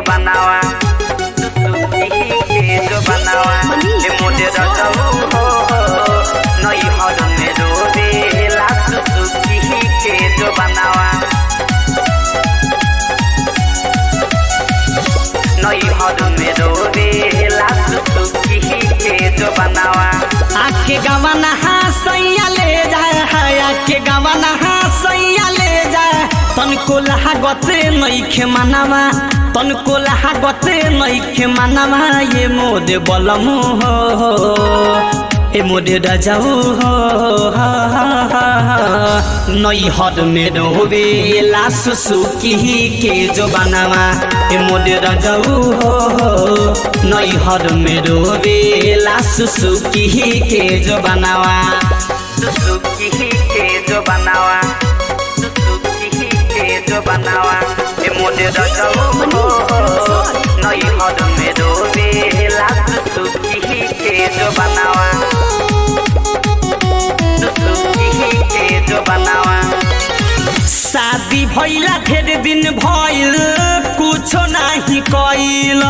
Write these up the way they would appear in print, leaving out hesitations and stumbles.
बनावा सुसुकी के जो बनावा ए मोरे रजऊ हो नई हर में रोवेला सुसुकी के जो बनावा नई हर में रोवेला सुसुकी के जो बनावा आके गवाना सैया ले जाए आके गवाना सैया ले जाए तनको लागत नइखे मानवा तनको लागत नइखे मानवा ये मोदे बलमु हो ए मोदे रजऊ हो नई हद में रोवेला सुसुकी के जो बनावा ए मोदे रजऊ हो नई हद में रोवेला सुसुकी के जो बनावा सुसुकी के जो बनावा सुसुकी के जो बनावा ए मोरे रजऊ हो नई हद में रोवेला सुसुकी के जो बनावा सुसुकी के जो बनावा शादी भइला ढेर दिन भइल कुछो नाही कइल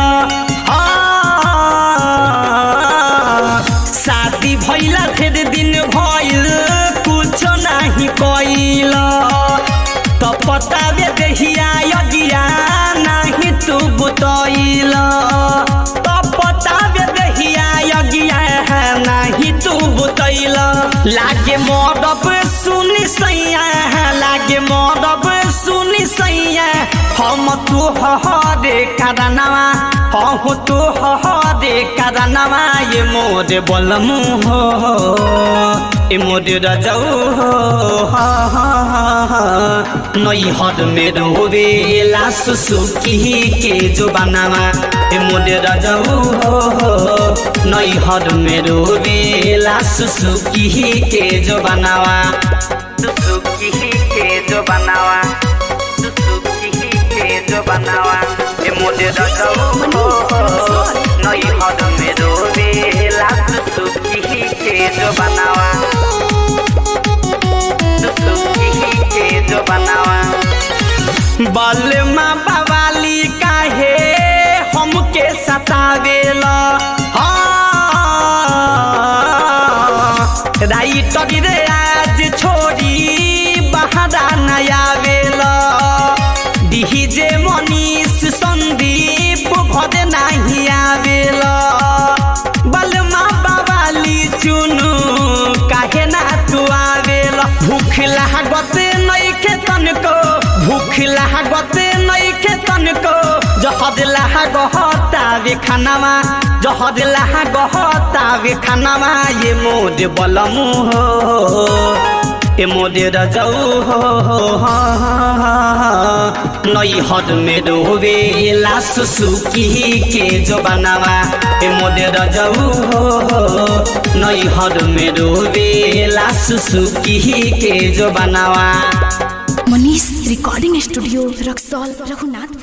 शादी भइला ढेर दिन भइल कुछो नाही कइल त पतावे देहिया यगिया नाही तू बुतइल त पतावे देहिया यगिया नाही तू बुतइल लागे मडब सुनि सैया लागे मडब सुनि सैया हम तू हरे कारनावा हम तू हरे कारनावा ये मोरे बलमु हो ए मोरे रजऊ हो नई हद में रोवेला सुसुकी के जो बनावा ए मोरे रजऊ हो नई हद में रोवेला सुसुकी के जो बनावा सुसुकी के जो बनावा सुसुकी के जो बनावा ए मोरे रजऊ हो नई हद में रोवेला सुसुकी के जो बनावा सुसुकी के जो बनावा बलमा बवाली काहे हमके सतावेला राइटर रे आज छोड़ी बहारा नया वेला डीजे मनीष संदीप भरे नहीं आवेला बलमा बवाली चुनु काहे ना तू आवेला भूख लागत नइखे तनको भूख लागत नइखे तनको जहद लागतावे खानामा जहद लागतावे खानामा ये मोरे बलमु हो ए मोरे रजऊ हो नई हद में रोवेला सुसुकी के जो बनावा ए मोरे रजऊ हो नई हद में रोवेला सुसुकी के जो बनावा मनीष रिकॉर्डिंग स्टूडियो रक्सौल रघुनाथ।